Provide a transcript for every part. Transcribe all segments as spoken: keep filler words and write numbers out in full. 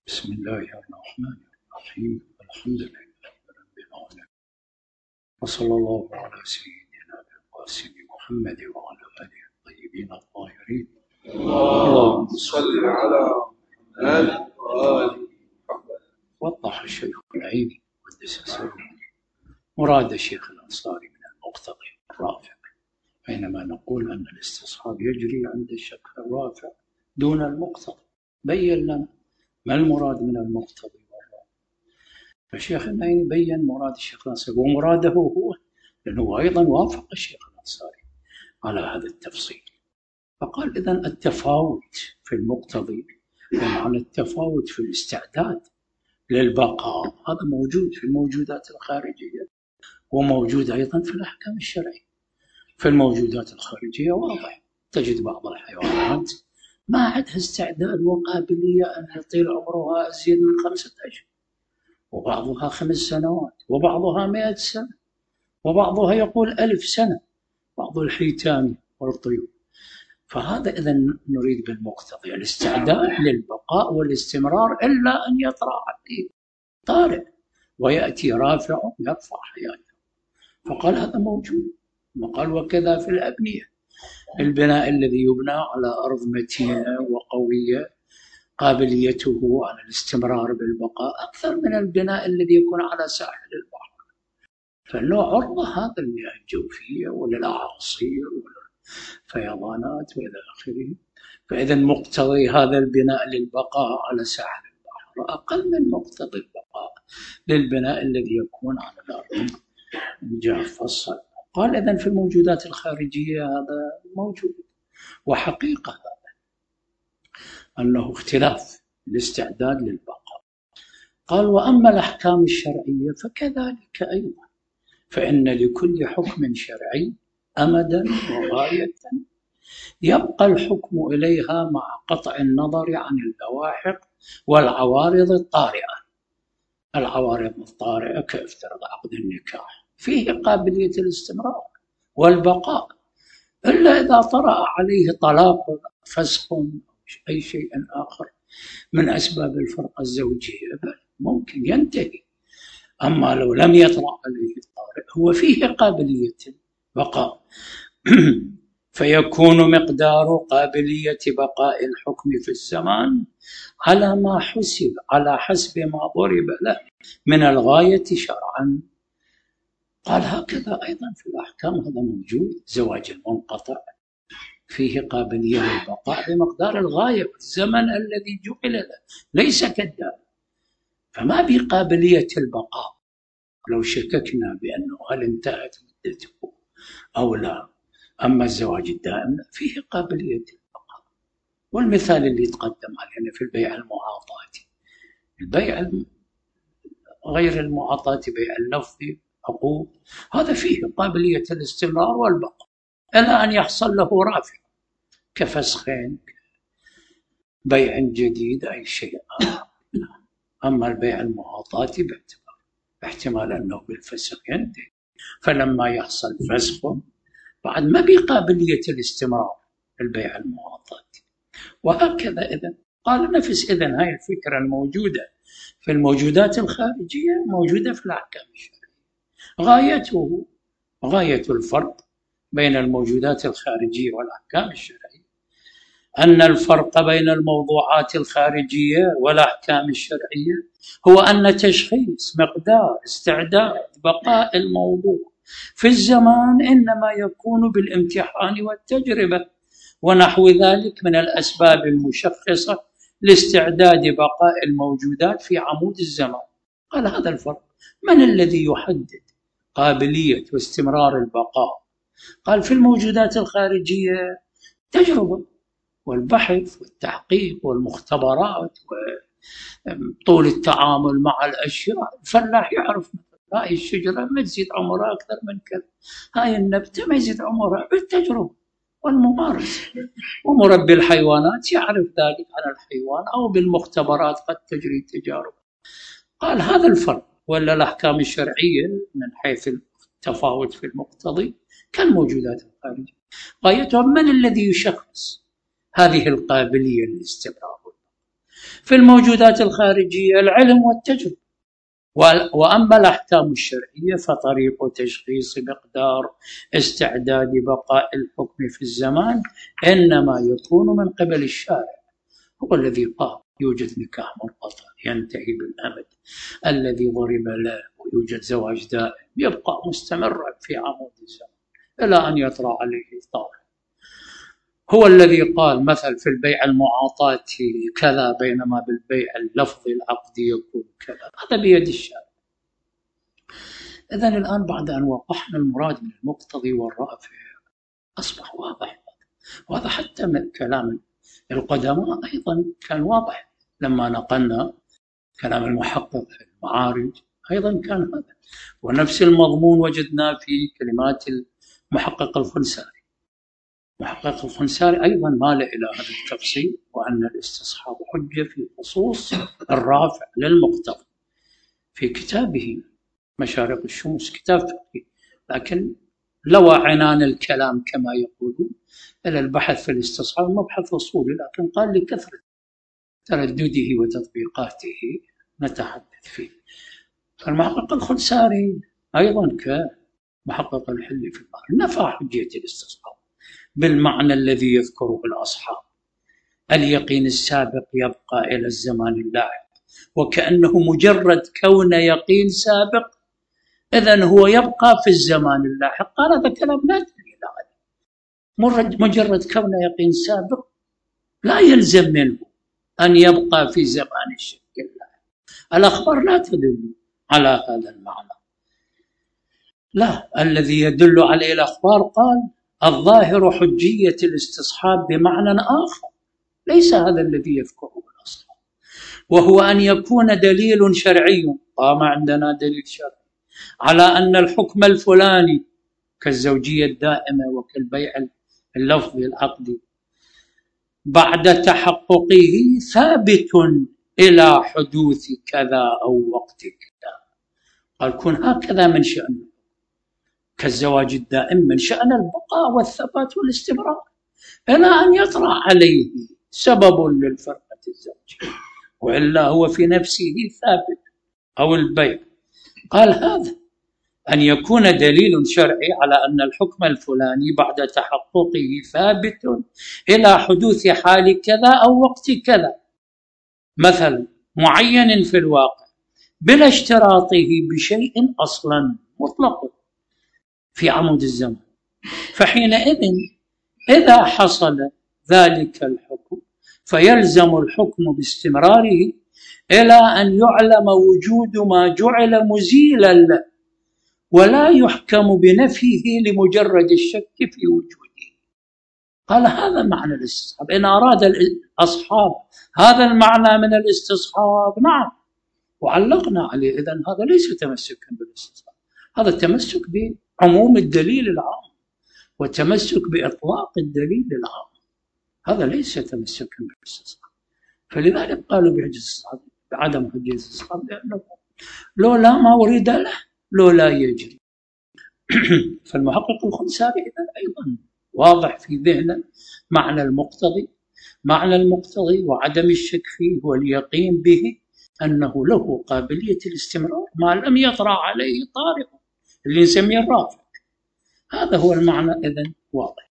بسم الله الرحمن الرحيم. الحمد لله رب العالمين، وصلى الله على سيدنا القاسم محمد وعلى آله الطيبين الطاهرين. اللهم صل على محمد وآل محمد. وضح الشيخ العيني قدس سره مراد الشيخ الأنصاري من المقتضي الرافع، بينما نقول أن الاستصحاب يجري عند الشيخ الرافع دون المقتضي. بين لنا ما المراد من المقتضي والرافع. فالشيخ العيني بين مراد الشيخ الأنصاري ومراده هو، لأنه أيضا وافق الشيخ الأنصاري على هذا التفصيل. فقال إذن التفاوت في المقتضي بمعنى التفاوت في الاستعداد للبقاء، هذا موجود في الموجودات الخارجية وموجود أيضا في الأحكام الشرعية. في الموجودات الخارجية واضح، تجد بعض الحيوانات ما عندها استعداد وقابلية أن يطيل عمرها أزيد من خمسة أشهر، وبعضها خمس سنوات، وبعضها مئة سنة، وبعضها يقول ألف سنة، بعض الحيتان والطيور. فهذا إذن نريد بالمقتضي الاستعداد للبقاء والاستمرار، إلا أن يطرأ عليه طارئ ويأتي رافع يرفع حياته. فقال هذا موجود. وقال وكذا في الأبنية، البناء الذي يبنى على أرض متينة وقوية قابليته على الاستمرار بالبقاء أكثر من البناء الذي يكون على ساحل البحر، فإنه عرضة هذا المياه الجوفية وللأعاصير والفيضانات وإلى آخره. فإذا مقتضي هذا البناء للبقاء على ساحل البحر أقل من مقتضي البقاء للبناء الذي يكون على الأرض الجافة الصلبة. قال إذن في الموجودات الخارجية هذا موجود، وحقيقة هذا أنه اختلاف الاستعداد للبقاء. قال وأما الأحكام الشرعية فكذلك أيضا، فإن لكل حكم شرعي أمدا وغاية يبقى الحكم إليها مع قطع النظر عن اللواحق والعوارض الطارئة. العوارض الطارئة كافتراض عقد النكاح فيه قابلية الاستمرار والبقاء، إلا إذا طرأ عليه طلاق فسخ أي شيء آخر من أسباب الفرقة الزوجية بل ممكن ينتهي. أما لو لم يطرأ عليه الطارئ هو فيه قابلية البقاء فيكون مقدار قابلية بقاء الحكم في الزمان على ما حسب على حسب ما ضرب له من الغاية شرعا. قال هكذا أيضا في الأحكام هذا موجود. زواج المنقطع فيه قابلية للبقاء بمقدار الغاية والزمن الذي جعل له، ليس كالدائم، فما بقابلية البقاء لو شككنا بأنه هل انتهت مدته أو لا. أما الزواج الدائم فيه قابلية البقاء. والمثال اللي تقدم علينا في البيع المعاطاتي، البيع غير المعاطاتي بيع اللفظي عقود، هذا فيه قابلية الاستمرار والبقاء إلى أن يحصل له رافع كفسخين بيع جديد أي شيء آخر. أما البيع المعاطاتي باعتبار باحتمال أنه بالفسخ ينتهي، فلما يحصل فسخ بعد ما بقابلية الاستمرار البيع المعاطاتي. وهكذا إذن قال نفس إذن هاي الفكرة الموجودة في الموجودات الخارجية موجودة في الأحكام الشرعية. غايته غاية الفرق بين الموجودات الخارجية والأحكام الشرعية أن الفرق بين الموضوعات الخارجية والأحكام الشرعية هو أن تشخيص مقدار استعداد بقاء الموضوع في الزمان إنما يكون بالامتحان والتجربة ونحو ذلك من الأسباب المشخصة لاستعداد بقاء الموجودات في عمود الزمان. قال هذا الفرق. من الذي يحدد قابلية واستمرار البقاء؟ قال في الموجودات الخارجية تجربة والبحث والتحقيق والمختبرات وطول التعامل مع الأشياء. الفلاح يعرف هاي الشجرة ما تزيد عمرها أكثر من كذا، هاي النبتة ما يزيد عمرها، بالتجربة والممارسة. ومربي الحيوانات يعرف ذلك عن الحيوان أو بالمختبرات قد تجري تجارب. قال هذا الفرق. ولا الأحكام الشرعية من حيث التفاوت في المقتضي كالموجودات الخارجية غايتها من الذي يشخص هذه القابلية للاستمرار. في الموجودات الخارجية العلم والتجربة. وأما الأحكام الشرعية فطريق تشخيص مقدار استعداد بقاء الحكم في الزمان إنما يكون من قبل الشارع، هو الذي قال يوجد نكاح منقطع ينتهي بالأمد الذي ضرب له، ويوجد زواج دائم يبقى مستمرا في عمود الزمن إلى أن يطرأ عليه طارئ. هو الذي قال مثل في البيع المعاطاة كذا، بينما بالبيع اللفظي العقدي يكون كذا، هذا بيد الشارع. إذن الآن بعد أن وضحنا المراد من المقتضي والرافع أصبح واضح، وهذا حتى من كلام القدماء أيضا كان واضح. لما نقلنا كلام المحقق في المعارج أيضا كان هذا، ونفس المضمون وجدنا في كلمات المحقق الخنساري. محقق الخنساري أيضا مال إلى هذا التفصيل، وأن الاستصحاب حجة في خصوص الرافع للمقتضي في كتابه مشارق الشموس، كتاب فقهي، لكن لوى عنان الكلام كما يقولون إلى البحث في الاستصحاب، مبحث أصولي، لكن قال لكثرة تردده وتطبيقاته نتحدث فيه. فالمحقق الخنساري أيضا كمحقق الحلي في البحر نفى حجية الاستصحاب بالمعنى الذي يذكره الأصحاب. اليقين السابق يبقى إلى الزمان اللاحق، وكأنه مجرد كون يقين سابق إذن هو يبقى في الزمان اللاحق. قال هذا كلام لا دليل عليه، مجرد كون يقين سابق لا يلزم منه أن يبقى في زمان الشك اللاحق. الأخبار لا تدل على هذا المعنى، لا، الذي يدل عليه الأخبار قال الظاهر حجية الاستصحاب بمعنى آخر ليس هذا الذي يذكره الأصحاب، وهو أن يكون دليل شرعي، قام عندنا دليل شرعي على أن الحكم الفلاني كالزوجية الدائمة وكالبيع اللفظي العقدي بعد تحققه ثابت إلى حدوث كذا أو وقت كذا. قال كن هكذا من شأنه، كالزواج الدائم من شأن البقاء والثبات والاستمرار إلى أن يطرأ عليه سبب للفرقة الزوجية، وإلا هو في نفسه ثابت. أو البيع، قال هذا أن يكون دليل شرعي على أن الحكم الفلاني بعد تحققه ثابت إلى حدوث حال كذا أو وقت كذا، مثل معين في الواقع بلا اشتراطه بشيء أصلا مطلق في عمود الزمن. فحينئذ إذا حصل ذلك الحكم فيلزم الحكم باستمراره إلى أن يعلم وجود ما جعل مزيلا له، ولا يحكم بنفيه لمجرد الشك في وجوده. قال هذا معنى الاستصحاب. إن أراد الأصحاب هذا المعنى من الاستصحاب نعم، وعلقنا عليه. إذن هذا ليس تمسكا بالاستصحاب، هذا التمسك بعموم الدليل العام والتمسك بإطلاق الدليل العام، هذا ليس تمسكا بالاستصحاب. فلذلك قالوا بحجة الاستصحاب بعدم حجة الاستصحاب، لأنه لو لا ما ورد له لو لا يجري. فالمحقق الخنساري أيضا واضح في ذهنه معنى المقتضي. معنى المقتضي وعدم الشك فيه واليقين به أنه له قابلية الاستمرار ما لم يطرأ عليه طارئ، اللي نسميه الرافع. هذا هو المعنى إذن واضح.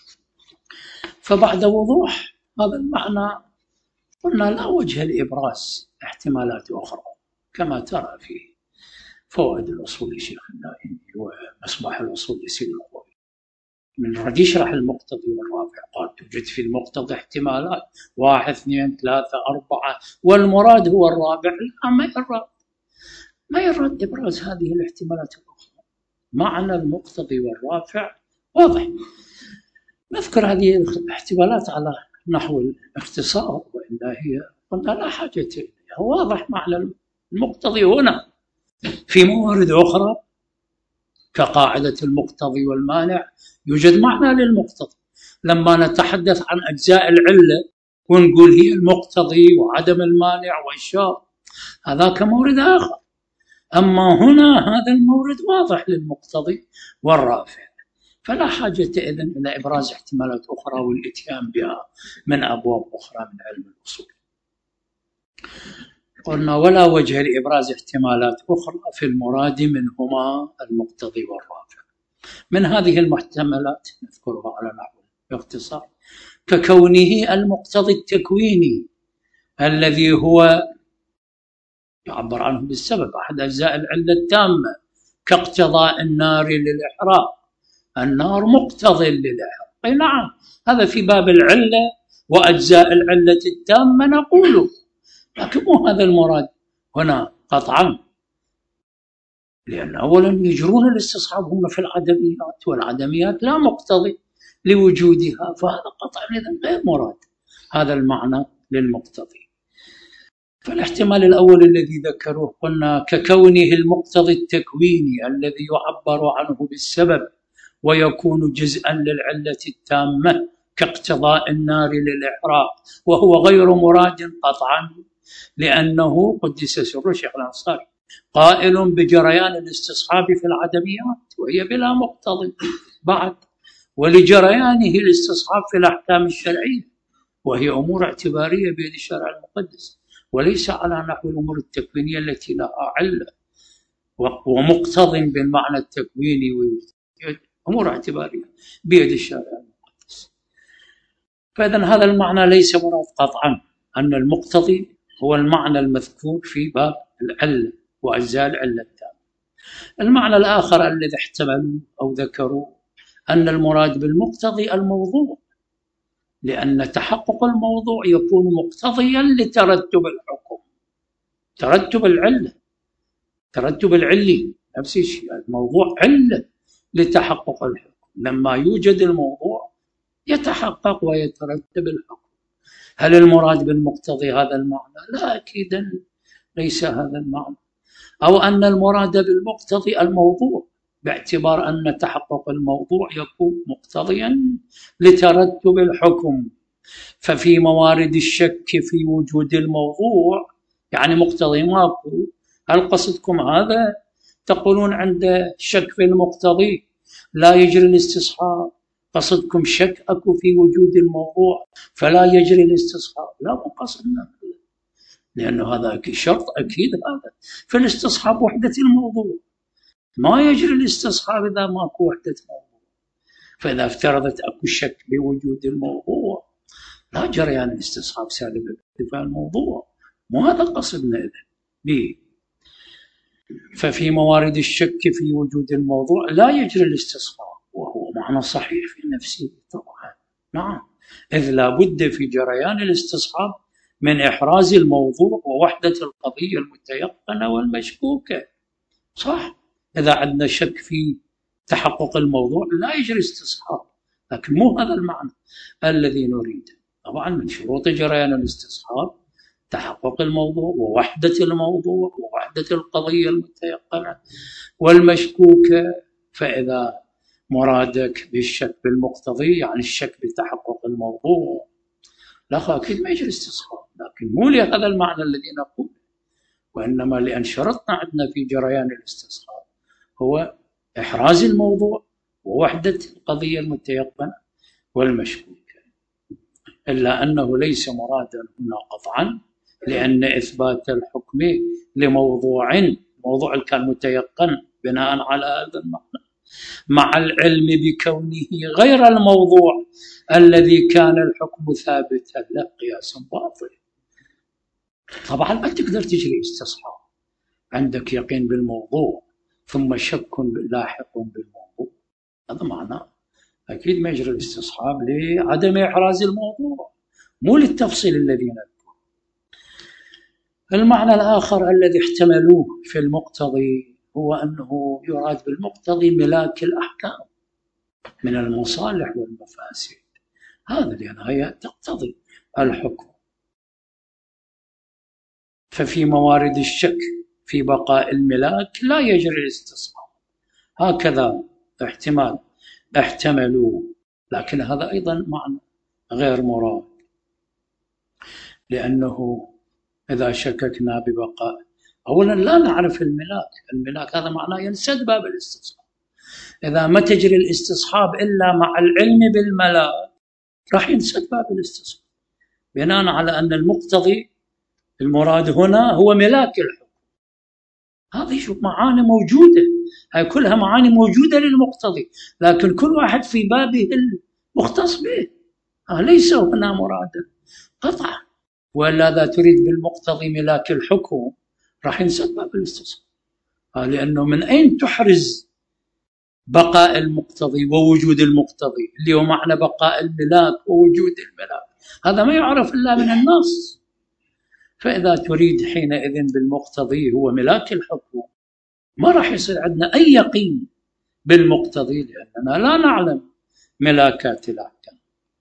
فبعد وضوح هذا المعنى قلنا لا وجه لإبراز احتمالات أخرى كما ترى في فوائد الأصول لشيخ النائمي ومصباح الأصول لسيد الخوي. من رد يشرح المقتضي والرافع قال توجد في المقتضي احتمالات واحد اثنين ثلاثة أربعة، والمراد هو الرابع. لا، ما يراد ما يراد إبراز هذه الاحتمالات الأخرى. معنى المقتضي والرافع واضح. نذكر هذه الاحتمالات على نحو الاختصار، وإلا هي قلنا لا حاجة إليها. واضح معنى المقتضي هنا. في موارد أخرى كقاعدة المقتضي والمانع يوجد معنى للمقتضي. لما نتحدث عن أجزاء العلة ونقول هي المقتضي وعدم المانع والشرط، هذا كمورد آخر. أما هنا هذا المورد واضح للمقتضي والرافع، فلا حاجة إذن إلى إبراز احتمالات أخرى والإتيان بها من أبواب أخرى من علم الأصول. قلنا ولا وجه لإبراز احتمالات أخرى في المراد منهما المقتضي والرافع. من هذه المحتملات نذكرها على نحو باختصار: ككونه المقتضي التكويني الذي هو يعبر عنه بالسبب، أحد أجزاء العلة التامة، كاقتضاء النار للإحراق. النار مقتضي للإحراق، أي نعم، هذا في باب العلة وأجزاء العلة التامة نقوله، لكن مو هذا المراد هنا قطعا، لأن أولا يجرون الاستصحاب هم في العدميات، والعدميات لا مقتضي لوجودها، فهذا قطعا إذن غير مراد هذا المعنى للمقتضي. فالاحتمال الأول الذي ذكروه قلنا ككونه المقتضي التكويني الذي يعبر عنه بالسبب ويكون جزءا للعلة التامة كاقتضاء النار للإحراق، وهو غير مراد قطعا، لأنه قدس سر الشيخ الأنصاري قائل بجريان الاستصحاب في العدميات وهي بلا مقتضي بعد، ولجريانه الاستصحاب في الأحكام الشرعية وهي أمور اعتبارية بيد الشرع المقدس، وليس على نحو الأمور التكوينية التي لها علة ومقتض بالمعنى التكويني، أمور اعتبارية بيد الشرع المقدس. فإذن هذا المعنى ليس مراد قطعا أن المقتضي هو المعنى المذكور في باب العلة وأجزاء العلة التامة. المعنى الآخر الذي احتملوا أو ذكروا أن المراد بالمقتضي الموضوع، لأن تحقق الموضوع يكون مقتضيا لترتب الحكم، ترتب العلة، ترتب العلي نفس الشيء، الموضوع علة لتحقق الحكم، لما يوجد الموضوع يتحقق ويترتب الحكم. هل المراد بالمقتضي هذا المعنى؟ لا، أكيدا ليس هذا المعنى، أو أن المراد بالمقتضي الموضوع باعتبار أن تحقق الموضوع يكون مقتضيا لترتب الحكم. ففي موارد الشك في وجود الموضوع يعني مقتضي ماكو، هل قصدكم هذا؟ تقولون عند شك في المقتضي لا يجري الاستصحاب، قصدكم شك أكو في وجود الموضوع فلا يجري الاستصحاب؟ لا، مو قصدنا، لأنه هذا شرط أكيد هذا في الاستصحاب وحدة الموضوع، ما يجري الاستصحاب إذا ماكو وحدة موضوع. فإذا افترضت أكو شك بوجود الموضوع لا جريان الاستصحاب سالب ارتفاع الموضوع، مو هذا قصدنا إذن به. ففي موارد الشك في وجود الموضوع لا يجري الاستصحاب، وهو معنى صحيح في نفسه طبعا، نعم، إذ لا بد في جريان الاستصحاب من إحراز الموضوع ووحدة القضية المتيقنة والمشكوكة، صح؟ إذا عندنا شك في تحقق الموضوع لا يجري استصحاب، لكن مو هذا المعنى الذي نريده. طبعا من شروط جريان الاستصحاب تحقق الموضوع ووحدة الموضوع ووحدة القضية المتيقنة والمشكوكة. فإذا مرادك بالشك بالمقتضي يعني الشك بتحقق الموضوع، لا أكيد ما يجري استصحاب، لكن مو لهذا المعنى الذي نقول، وإنما لأن شرطنا عندنا في جريان الاستصحاب هو إحراز الموضوع ووحدة القضية المتيقنة والمشكوكة، إلا أنه ليس مرادا هنا قطعا، لأن إثبات الحكم لموضوع موضوع كان متيقن بناء على هذا المعنى مع العلم بكونه غير الموضوع الذي كان الحكم ثابتا له قياس باطل. طبعا ما تقدر تجري استصحاب عندك يقين بالموضوع ثم شك لاحق بالموضوع، هذا معناه أكيد ما يجري الاستصحاب لعدم إحراز الموضوع، مو للتفصيل الذي نذكره. المعنى الآخر الذي احتملوه في المقتضي هو أنه يراد بالمقتضي ملاك الأحكام من المصالح والمفاسد، هذا لأن هي تقتضي الحكم. ففي موارد الشك في بقاء الملاك لا يجري الاستصحاب، هكذا احتمال احتملوا، لكن هذا أيضا معنى غير مراد، لأنه إذا شككنا ببقاء، أولا لا نعرف الملاك، الملاك هذا معناه ينسد باب الاستصحاب، إذا ما تجري الاستصحاب إلا مع العلم بالملاك راح ينسد باب الاستصحاب، بناء على أن المقتضي المراد هنا هو ملاك الحكم. هذه شوف معاني موجودة، هاي كلها معاني موجودة للمقتضي، لكن كل واحد في بابه المختص به، ليس هنا مرادا قطعا. ولا إذا تريد بالمقتضي ملاك الحكم راح ينسد باب الاستصحاب، لأنه من أين تحرز بقاء المقتضي ووجود المقتضي اللي هو معنى بقاء الملاك ووجود الملاك؟ هذا ما يعرف إلا من النص. فإذا تريد حينئذ بالمقتضي هو ملاك الحكم، ما راح يصير عندنا أي يقين بالمقتضي، لأننا لا نعلم ملاكات الأحكام.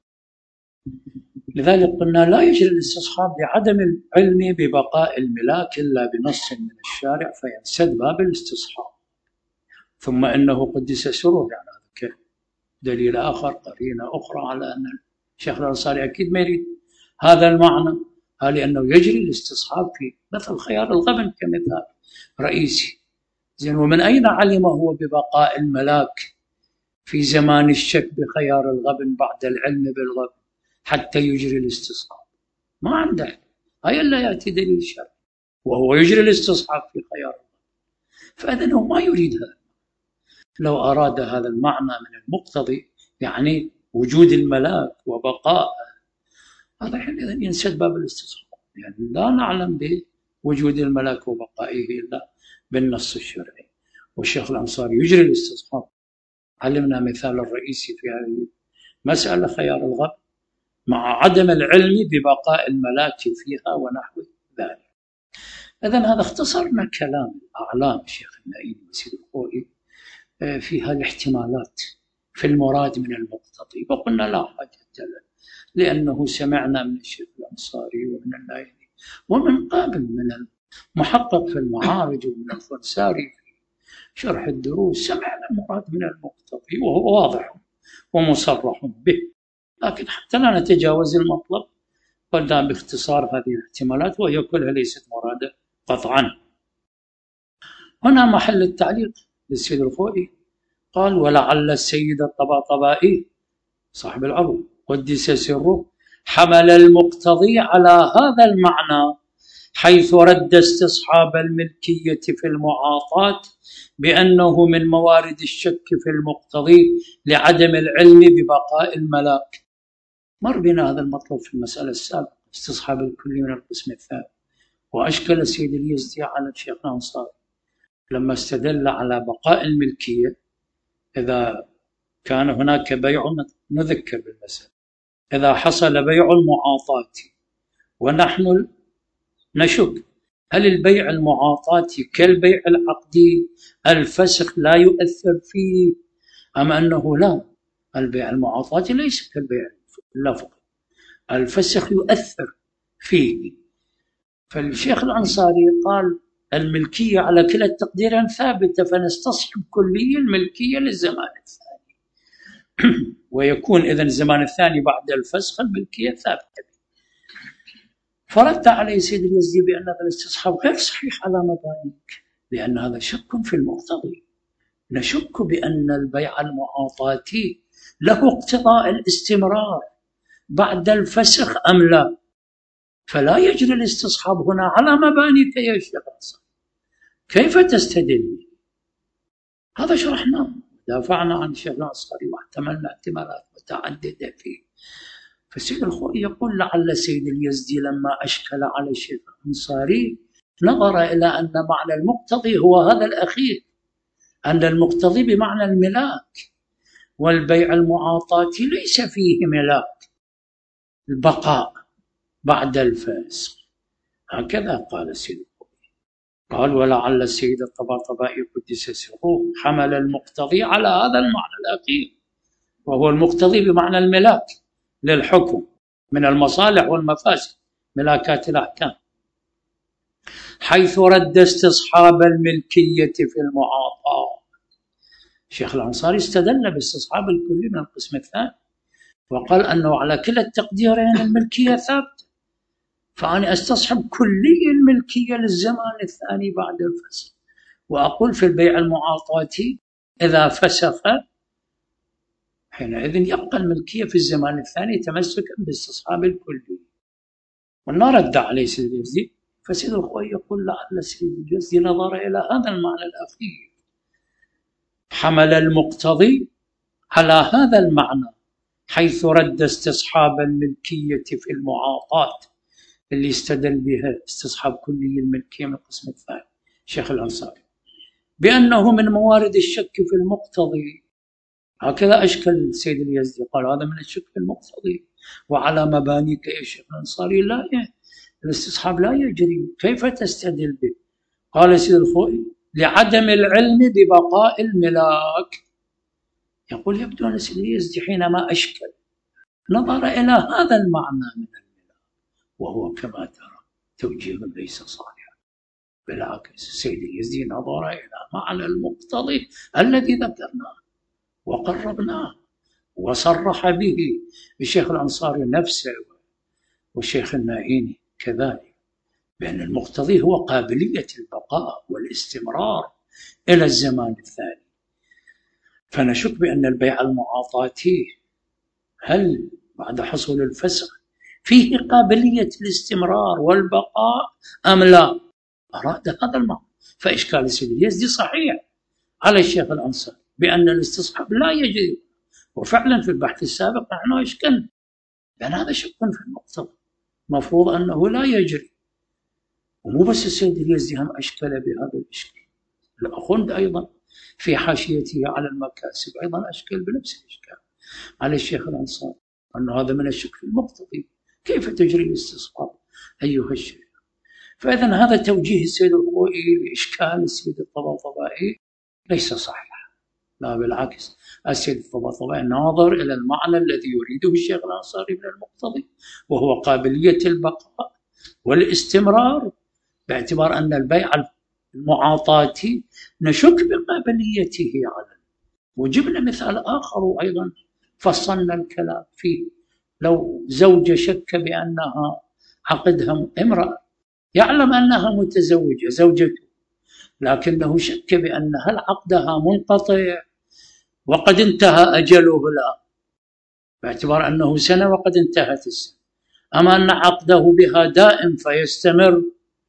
لذلك قلنا لا يجري الاستصحاب لعدم العلم ببقاء الملاك إلا بنص من الشارع فينسد باب الاستصحاب. ثم إنه قدس سره، يعني هذا دليل آخر، قرينة أخرى على أن الشيخ الأنصاري أكيد ما يريد هذا المعنى، لأنه يجري الاستصحاب في مثل خيار الغبن كمثال رئيسي. زين، ومن أين علم هو ببقاء الملاك في زمان الشك بخيار الغبن بعد العلم بالغبن حتى يجري الاستصحاب؟ ما عنده، هاي إلا يأتي دليل شرعي وهو يجري الاستصحاب في خيار الغبن. فإذن هو ما يريد هذا. لو أراد هذا المعنى من المقتضي، يعني وجود الملاك وبقاء، هذا حينئذ ينسد باب الاستصحاب، يعني لا نعلم بوجود الملاك وبقائه إلا بالنص الشرعي. والشيخ الأنصاري يجري الاستصحاب. علمنا مثال الرئيسي في هذه مسألة خيار الغبن مع عدم العلم ببقاء الملاك فيها ونحو ذلك. إذن هذا اختصرنا كلام أعلام الشيخ النائي وسيد الخوئي في هذه الاحتمالات في المراد من المقتضي، وقلنا لا حاجة له، لأنه سمعنا من الشيخ الأنصاري ومن النائي ومن قبل من المحقق في المعارج ومن الفنساري في شرح الدروس، سمعنا المراد من المقتضي وهو واضح ومصرح به. لكن حتى لا نتجاوز المطلب قلنا باختصار هذه الاحتمالات، وهي كلها ليست مرادة قطعا. هنا محل التعليق للسيد الخوئي، قال: ولعل السيد الطباطبائي صاحب العروض قدس سره حمل المقتضي على هذا المعنى، حيث رد استصحاب الملكية في المعاطاة بأنه من موارد الشك في المقتضي لعدم العلم ببقاء الملاك. مر بنا هذا المطلب في المسألة السابقة، استصحاب الكلي من القسم الثاني. وأشكل السيد اليزدي على الشيخ الأنصاري لما استدل على بقاء الملكية إذا كان هناك بيع، نذكر بالمسألة، إذا حصل بيع المعاطاة ونحن نشك هل البيع المعاطاة كالبيع العقدي الفسخ لا يؤثر فيه، أم أنه لا، البيع المعاطاة ليس كالبيع اللفظي، الفسخ يؤثر فيه. فالشيخ الأنصاري قال الملكية على كلا التقديرين ثابتة، فنستصحب كلية الملكية للزمان الثاني ويكون إذن الزمان الثاني بعد الفسخ الملكية ثابتة. فرد عليه سيد اليزدي بأن هذا الاستصحاب غير صحيح على مبانيك، لأن هذا شك في المقتضي. نشك بأن البيع المعاطاتي له اقتضاء الاستمرار بعد الفسخ أم لا، فلا يجري الاستصحاب هنا على مبانيك يا شيخ الأنصاري. كيف تستدل؟ هذا شرحناه، دافعنا عن الشيخ الأنصاري واحتملنا احتمالات متعددة فيه. فالسيد الخوئي يقول لعل السيد اليزدي لما أشكل على الشيخ الأنصاري نظر إلى أن معنى المقتضي هو هذا الأخير، أن المقتضي بمعنى الملاك، والبيع المعاطاتي ليس فيه ملاك، البقاء بعد الفسخ. هكذا قال السيد الخوئي. قال: ولعل السيد الطباطبائي قدس سره حمل المقتضي على هذا المعنى الأخير، وهو المقتضي بمعنى الملاك للحكم من المصالح والمفاسد، ملاكات الأحكام، حيث رد استصحاب الملكية في المعاطاة. الشيخ الأنصاري استدل باستصحاب الكلي من القسم الثاني وقال أنه على كلا التقديرين الملكية ثابتة، فأنا أستصحب كلي الملكية للزمان الثاني بعد الفسخ، وأقول في البيع المعاطاتي إذا فسخ حينئذ يبقى الملكية في الزمان الثاني تمسكا باستصحاب الكلي. والنار رد عليه سيد اليزدي فسيد الخوي يقول لعل سيد اليزدي نظر إلى هذا المعنى الأخير، حمل المقتضي على هذا المعنى حيث رد استصحاب الملكية في المعاطاة اللي استدل بها استصحاب كلية الملكية من القسم الثاني شيخ الأنصاري بأنه من موارد الشك في المقتضي. هكذا أشكل السيد اليزدي، قال هذا من الشك في المقتضي وعلى مبانيك يا شيخ الأنصاري لا الاستصحاب لا يجري، كيف تستدل به؟ قال سيد الخوئي لعدم العلم ببقاء الملاك. يقول يبدو أن سيد اليزدي حينما أشكل نظر إلى هذا المعنى من الملاك، وهو كما ترى توجيه ليس صالحا، بالعكس سيد اليزدي نظر إلى معنى المقتضي الذي ذكرناه وقربناه وصرح به الشيخ الأنصاري نفسه والشيخ النائيني كذلك، بأن المقتضي هو قابلية البقاء والاستمرار إلى الزمان الثاني. فنشك بأن البيع المعاطاتي هل بعد حصول الفسخ فيه قابلية الاستمرار والبقاء أم لا؟ أراد هذا المعنى. فإشكال سيد اليزدي صحيح على الشيخ الأنصاري بأن الاستصحاب لا يجري، وفعلا في البحث السابق نحن أشكلنا لأن هذا شك في المقتضى، مفروض أنه لا يجري. ومو بس السيد اليزدي هم أشكل بهذا الإشكال، الأخوند أيضا في حاشيته على المكاسب أيضا أشكل بنفس الإشكال على الشيخ الأنصاري أنه هذا من الشك في المقتضي، كيف تجري الاستصحاب أيها الشيخ؟ فإذا هذا توجيه السيد الخوئي لإشكال السيد الطباطبائي ليس صحيح، لا بالعكس السيد الطباطبائي ناظر إلى المعنى الذي يريده الشيخ الأنصاري من المقتضي وهو قابلية البقاء والاستمرار، باعتبار أن البيع المعاطاتي نشك بقابليته على. وجبنا مثال آخر أيضا فصلنا الكلام فيه، لو زوجة شك بأنها عقدها امرأة يعلم أنها متزوجة زوجته، لكنه شك بأن هل عقدها منقطع وقد انتهى أجله لا، باعتبار أنه سنة وقد انتهت السنة، أما أن عقده بها دائم فيستمر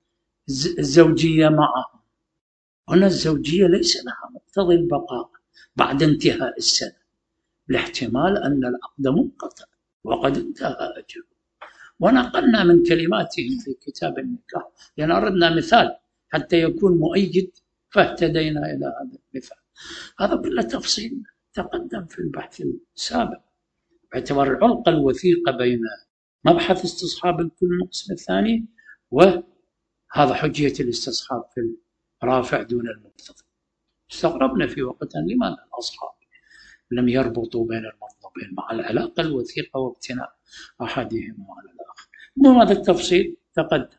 الزوجية معه. هنا الزوجية ليس لها مقتضي البقاء بعد انتهاء السنة، لاحتمال أن العقد منقطع وقد انتهى أجله. ونقلنا من كلماتهم في كتاب النكاح لأن أردنا مثال حتى يكون مؤيد فاهتدينا إلى هذا المثال. هذا كله تفصيل تقدم في البحث السابق باعتبار العلاقة الوثيقة بين مبحث استصحاب الكل القسم الثاني وهذا حجية الاستصحاب في الرافع دون المقتضي. استغربنا في وقتها لماذا الأصحاب لم يربطوا بين المطلوبين مع العلاقة الوثيقة وابتناء أحدهما على الآخر. مو هذا التفصيل تقدم.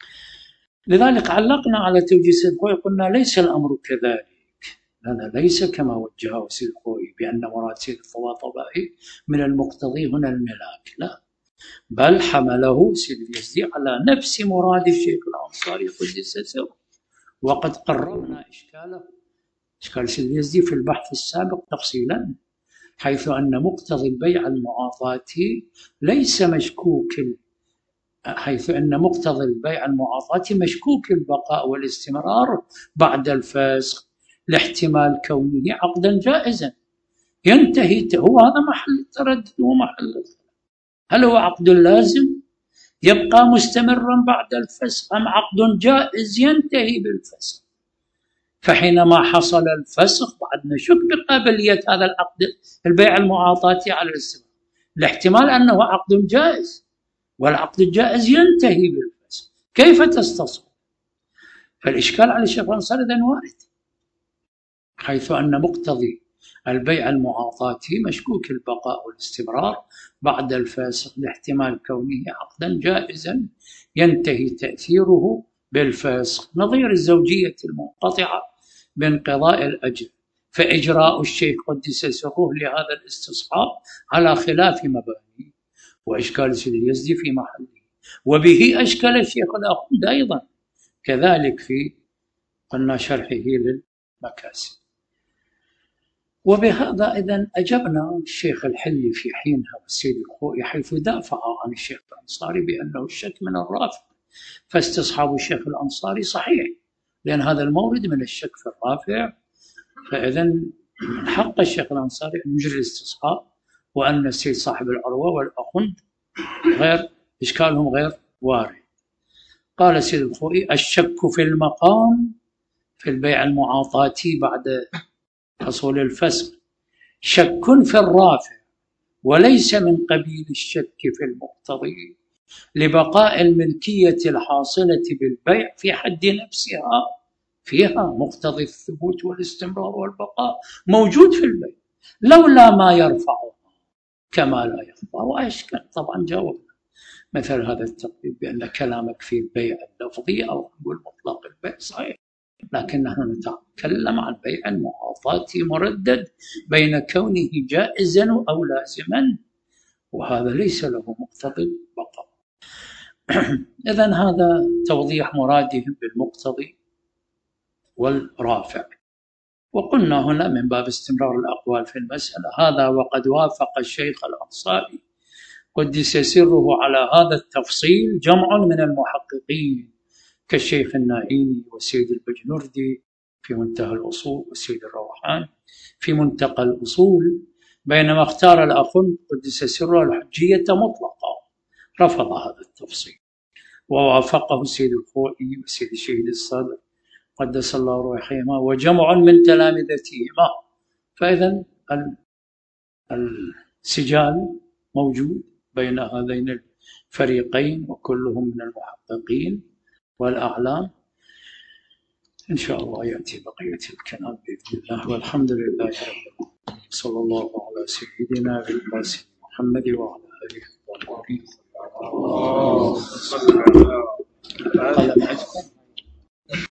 لذلك علقنا على توجيه سيد الخوئي قلنا ليس الأمر كذلك، هذا ليس كما وجهه سيد الخوئي بأن مراد سيد الطباطبائي من المقتضي هنا الملاك، لا، بل حمله سيد اليزدي على نفس مراد الشيخ الأنصاري قدس سره. وقد قررنا إشكاله إشكال سيد اليزدي في البحث السابق تفصيلا، حيث أن مقتضي البيع المعاطاتي ليس مشكوك حيث أن مقتضي البيع المعاطاتي مشكوك البقاء والاستمرار بعد الفسخ لاحتمال كونه عقدا جائزا ينتهي. هو هذا محل التردد ومحل الخلاف، هل هو عقد لازم يبقى مستمرا بعد الفسخ أم عقد جائز ينتهي بالفسخ؟ فحينما حصل الفسخ بعد نشك بقابلية هذا العقد البيع المعاطاتي على الاستمرار لاحتمال أنه عقد جائز، والعقد الجائز ينتهي بالفسخ، كيف تستصحب؟ فالإشكال على الشيخ الأنصاري إذن وارد، حيث أن مقتضي البيع المعاطاتي مشكوك البقاء والاستمرار بعد الفاسق لاحتمال كونه عقدا جائزا ينتهي تأثيره بالفاسق، نظير الزوجية المنقطعة بانقضاء الأجل. فإجراء الشيخ قدس سره لهذا الاستصحاب على خلاف مبانيه، وإشكال سيد اليزدي في محله، وبه أشكل الشيخ الأخوند أيضا كذلك في قلنا شرحه للمكاسب. وبهذا إذن أجبنا الشيخ الحلي في حينها والسيد الخوئي حيث دافع عن الشيخ الأنصاري بأنه الشك من الرافع فاستصحاب الشيخ الأنصاري صحيح، لأن هذا المورد من الشك في الرافع، فإذا من حق الشيخ الأنصاري أن يجري الاستصحاب، وأن السيد صاحب العروة والأخند غير إشكالهم غير وارد. قال السيد الخوئي: الشك في المقام في البيع المعاطاتي بعد حصول الفسق شك في الرافع، وليس من قبيل الشك في المقتضي، لبقاء الملكية الحاصلة بالبيع في حد نفسها، فيها مقتضي الثبوت والاستمرار والبقاء موجود في البيع، لولا ما يرفعها كما لا يخفى. وأشكال طبعا جاوبنا مثل هذا التقريب بأن كلامك في البيع اللفظي أو نقول مطلق البيع صحيح، لكن نحن نتكلم عن بيع المعاطاتي مردد بين كونه جائزا أو لازما، وهذا ليس له مقتضي البقاء. إذن هذا توضيح مرادهم بالمقتضي والرافع. وقلنا هنا من باب استمرار الأقوال في المسألة، هذا وقد وافق الشيخ الأنصاري قدس سره على هذا التفصيل جمع من المحققين كالشيخ النائيني والسيد البجنردي في منتهى الأصول، والسيد الروحان في منتقى الأصول، بينما اختار الأخن قدس سره الحجية مطلقة، رفض هذا التفصيل، ووافقه السيد الخوئي والسيد الشهيد الصادق قدس الله روحهما وجمع من تلامذتهما. فإذا السجال موجود بين هذين الفريقين وكلهم من المحققين والأعلام. إن شاء الله يأتي بقية الكلام بإذن الله، والحمد لله رب العالمين. صلى الله على سيدنا القاسم محمد وعلى آله الطاهرين.